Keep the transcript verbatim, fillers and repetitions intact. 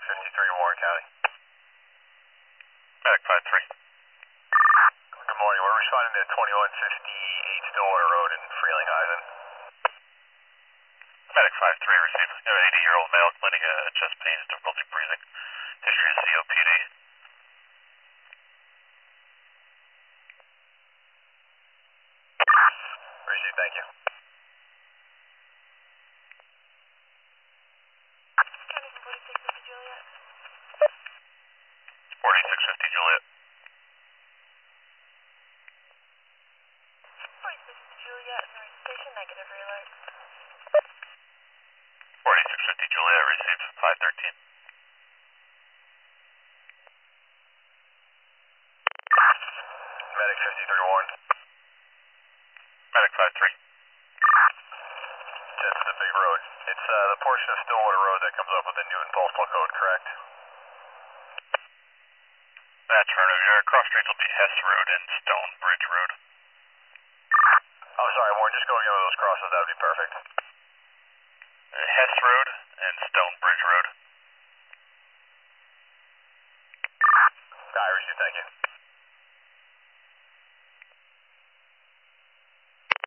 fifty-three, Warren County. Medic five three. Good morning. We're responding to twenty-one fifty-eight Stillwater Road in Frelinghuysen. Medic five three, received. You have an eighty-year-old male complaining of chest pain and difficulty breathing. History of C O P D. Received, thank you. forty-six fifty Juliet. forty-six fifty Juliet, North Station, negative relay. forty-six fifty Juliet, received. five thirteen. Medic fifty-three, Warren. Medic five three. That's the big road. It's uh, the portion of Stillwater Road that comes up with the Newton Postal Code, correct? That's right. Your cross streets will be Hess Road and Stone Bridge Road. I'm sorry, Warren, just go again with those crosses, that would be perfect. Uh, Hess Road and Stone Bridge Road. I received, thank you.